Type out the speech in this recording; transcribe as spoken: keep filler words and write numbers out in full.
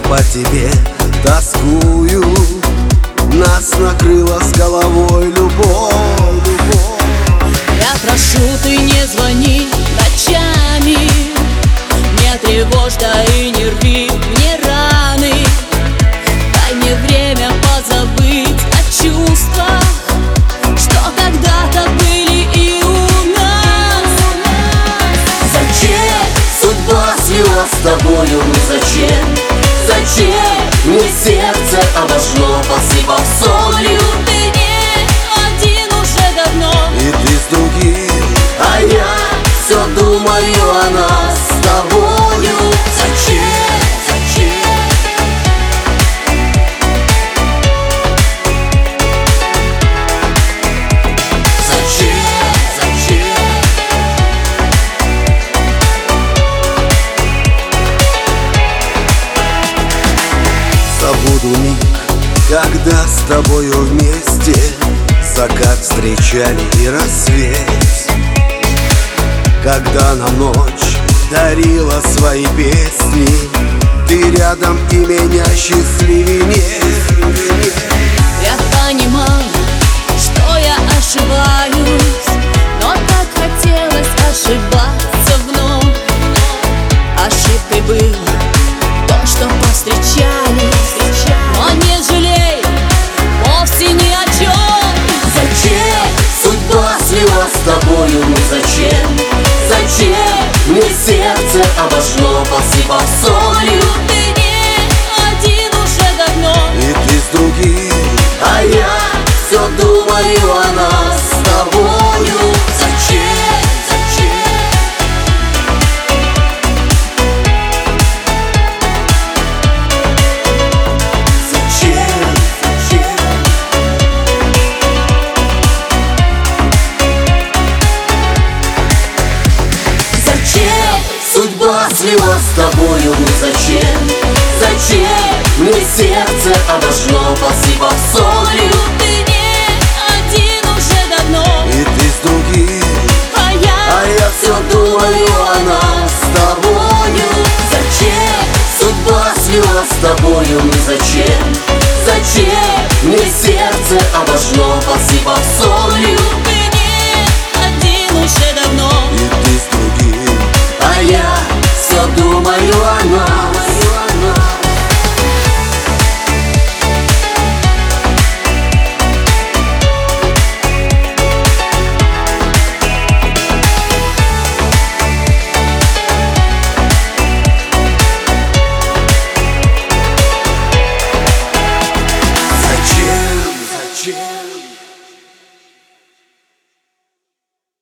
по тебе тоскую. Нас накрыла с головой любовь. Я прошу, ты не звони ночами, не тревожь, да и не рви мне раны. Дай мне время позабыть о чувствах, что когда-то были и у нас. Зачем судьба свела с тобою? Ну зачем? Зачем мне сердце обошло, посыпав солью? Ты не один уже давно, И ты с другим, А я все думаю о нас с тобою. Зачем? Зачем? Зачем? Зачем? забуду миг, когда с тобою вместе закат встречали и рассвет. Когда нам ночь дарила свои песни, ты рядом и меня счастливее нет. я понимаю, что я ошибаюсь, но так хотелось ошибаться вновь. Ошибкой было то, что повстречались, но не жалей вовсе ни о чем. Зачем судьба свела с тобою? Ну зачем? Зачем мне сердце обошло, посыпав солью? Ты не один уже давно, И ты с другим, А я все думаю о нас с тобою. Зачем? Зачем? Зачем? Зачем? Зачем судьба свела с тобою? Ну зачем? Зачем мне сердце обошло, посыпав солью? ты не один уже давно, и ты с другим, а я А я все думаю о нас с тобою. Зачем судьба свела с тобою? Ну зачем? Зачем мне сердце обошло, посыпав солью?